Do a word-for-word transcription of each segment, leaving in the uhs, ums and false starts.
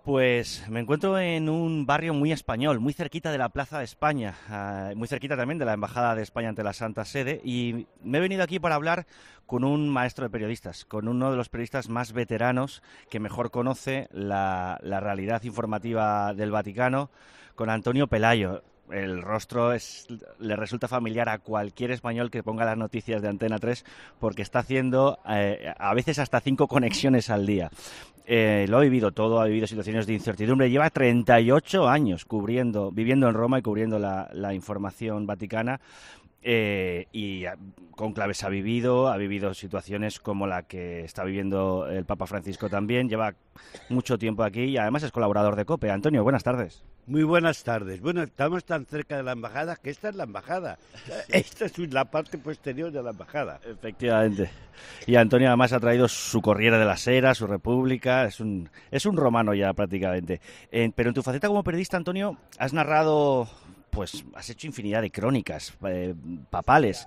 Pues me encuentro en un barrio muy español, muy cerquita de la Plaza de España, uh, muy cerquita también de la Embajada de España ante la Santa Sede, y me he venido aquí para hablar con un maestro de periodistas, con uno de los periodistas más veteranos que mejor conoce la, la realidad informativa del Vaticano, con Antonio Pelayo. El rostro es, le resulta familiar a cualquier español que ponga las noticias de Antena tres porque está haciendo eh, a veces hasta cinco conexiones al día. Eh, lo ha vivido todo, ha vivido situaciones de incertidumbre. Lleva treinta y ocho años cubriendo, viviendo en Roma y cubriendo la, la información vaticana. Eh, y cónclaves ha vivido, ha vivido situaciones como la que está viviendo el Papa Francisco también. Lleva mucho tiempo aquí y además es colaborador de COPE. Antonio, buenas tardes. Muy buenas tardes. Bueno, estamos tan cerca de la embajada que esta es la embajada. Esta es la parte posterior de la embajada. Efectivamente. Y Antonio además ha traído su Corriere de la Sera, su República. Es un, es un romano ya prácticamente. Eh, pero en tu faceta como periodista, Antonio, has narrado, pues has hecho infinidad de crónicas eh, papales.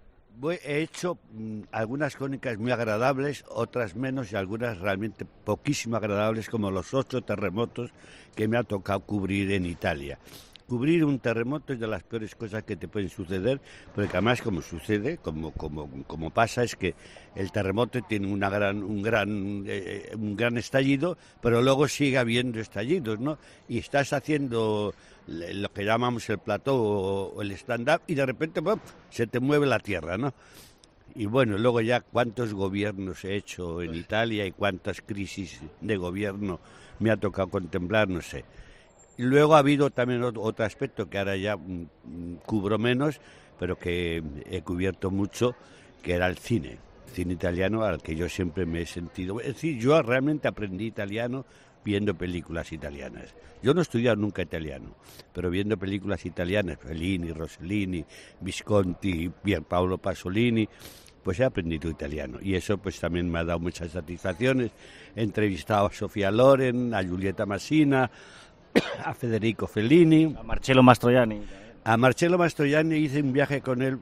He hecho mmm, algunas crónicas muy agradables, otras menos y algunas realmente poquísimo agradables, como los ocho terremotos que me ha tocado cubrir en Italia. Cubrir un terremoto es de las peores cosas que te pueden suceder, porque además como sucede, como como como pasa, es que el terremoto tiene una gran un gran eh, un gran estallido, pero luego sigue habiendo estallidos, ¿no? Y estás haciendo lo que llamamos el plató o el stand-up y de repente ¡pum!, se te mueve la tierra, ¿no? Y bueno, luego ya cuántos gobiernos he hecho en Italia y cuántas crisis de gobierno me ha tocado contemplar, no sé. Y luego ha habido también otro aspecto que ahora ya mm, cubro menos, pero que he cubierto mucho, que era el cine, cine italiano al que yo siempre me he sentido. Es decir, yo realmente aprendí italiano viendo películas italianas. Yo no he estudiado nunca italiano, pero viendo películas italianas, Fellini, Rossellini, Visconti, Pierpaolo Pasolini, pues he aprendido italiano. Y eso pues también me ha dado muchas satisfacciones. He entrevistado a Sofía Loren, a Giulietta Massina, a Federico Fellini, a Marcello Mastroianni. A Marcello Mastroianni hice un viaje con él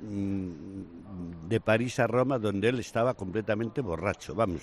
mmm, de París a Roma, donde él estaba completamente borracho, vamos.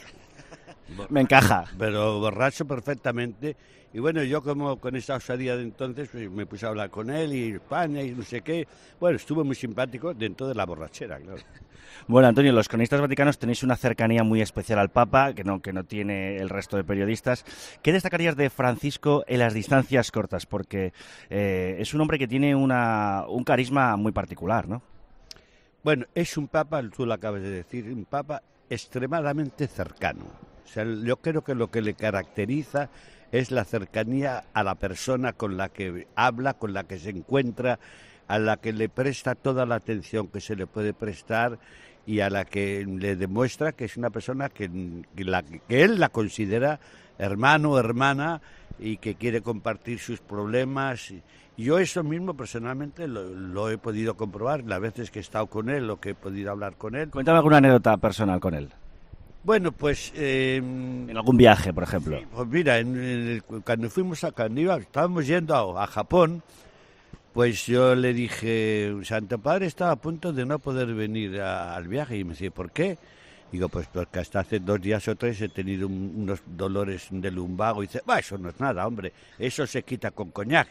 Me encaja. Pero borracho perfectamente. Y bueno, yo como con esa osadía de entonces pues, me puse a hablar con él y España y no sé qué. Bueno, estuvo muy simpático dentro de la borrachera, claro. Bueno, Antonio, los cronistas vaticanos tenéis una cercanía muy especial al Papa, que no, que no tiene el resto de periodistas. ¿Qué destacarías de Francisco en las distancias cortas? Porque eh, es un hombre que tiene una, un carisma muy particular, ¿no? Bueno, es un Papa, tú lo acabas de decir, un Papa extremadamente cercano. O sea, yo creo que lo que le caracteriza es la cercanía a la persona con la que habla, con la que se encuentra, a la que le presta toda la atención que se le puede prestar y a la que le demuestra que es una persona que, que, la, que él la considera hermano o hermana y que quiere compartir sus problemas. Yo eso mismo personalmente lo, lo he podido comprobar las veces que he estado con él o que he podido hablar con él. Cuéntame alguna anécdota personal con él. Bueno, pues... Eh, en algún viaje, por ejemplo. Sí, pues mira, en, en el, cuando fuimos a, cuando iba, estábamos yendo a, a Japón, pues yo le dije, Santo Padre estaba a punto de no poder venir a, al viaje, y me decía, ¿por qué? Digo, pues porque hasta hace dos días o tres he tenido un, unos dolores de lumbago, y dice, bah, eso no es nada, hombre, eso se quita con coñac,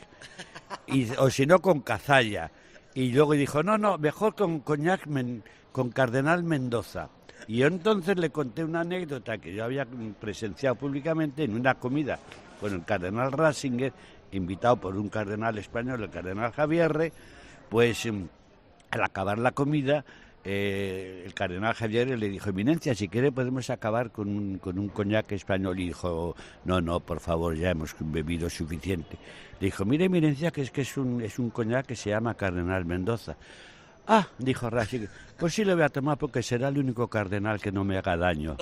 y, o si no con cazalla. Y luego dijo, no, no, mejor con coñac, men, con Cardenal Mendoza. Y yo entonces le conté una anécdota que yo había presenciado públicamente en una comida con el cardenal Ratzinger, invitado por un cardenal español, el cardenal Javierre. Pues al acabar la comida, eh, el cardenal Javierre le dijo, Eminencia, si quiere podemos acabar con un, con un coñac español. Y dijo, no, no, por favor, ya hemos bebido suficiente. Le dijo, mire, Eminencia, que es que es un, es un coñac que se llama Cardenal Mendoza. Ah, dijo Ratzinger, pues sí lo voy a tomar porque será el único cardenal que no me haga daño.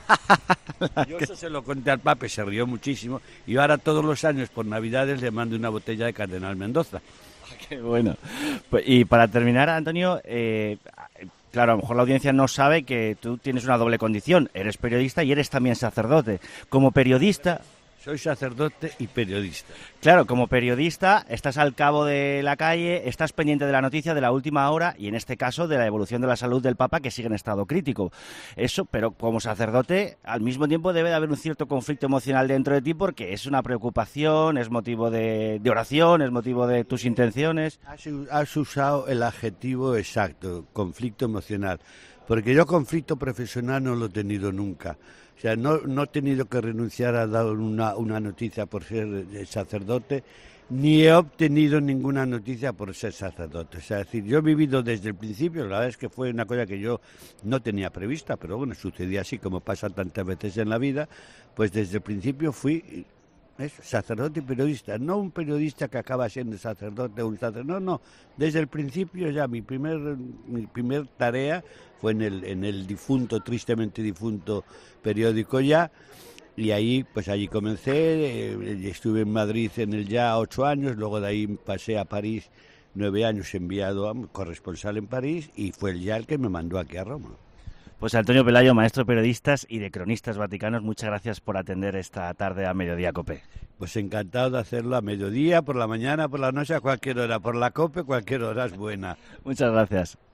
Yo eso se lo conté al Papa y se rió muchísimo. Y ahora todos los años por Navidades le mando una botella de Cardenal Mendoza. Qué bueno. Pues, y para terminar, Antonio, eh, claro, a lo mejor la audiencia no sabe que tú tienes una doble condición. Eres periodista y eres también sacerdote. Como periodista... Soy sacerdote y periodista. Claro, como periodista estás al cabo de la calle, estás pendiente de la noticia de la última hora y en este caso de la evolución de la salud del Papa, que sigue en estado crítico. Eso, pero como sacerdote al mismo tiempo debe de haber un cierto conflicto emocional dentro de ti porque es una preocupación, es motivo de, de oración, es motivo de tus intenciones. Has, has usado el adjetivo exacto, conflicto emocional, porque yo conflicto profesional no lo he tenido nunca. O sea, no, no he tenido que renunciar a dar una, una noticia por ser sacerdote, ni he obtenido ninguna noticia por ser sacerdote. O sea, es decir, yo he vivido desde el principio, la verdad es que fue una cosa que yo no tenía prevista, pero bueno, sucedía así como pasa tantas veces en la vida, pues desde el principio fui eso, sacerdote y periodista, no un periodista que acaba siendo sacerdote o un sacerdote, no, no, desde el principio ya mi primer, mi primer tarea fue en el, en el difunto, tristemente difunto periódico Ya, y ahí, pues allí comencé, eh, estuve en Madrid en el Ya ocho años, luego de ahí pasé a París nueve años enviado a corresponsal en París, y fue el Ya el que me mandó aquí a Roma. Pues Antonio Pelayo, maestro de periodistas y de cronistas vaticanos, muchas gracias por atender esta tarde a Mediodía COPE. Pues encantado de hacerlo a mediodía, por la mañana, por la noche, a cualquier hora. Por la COPE, cualquier hora es buena. Muchas gracias.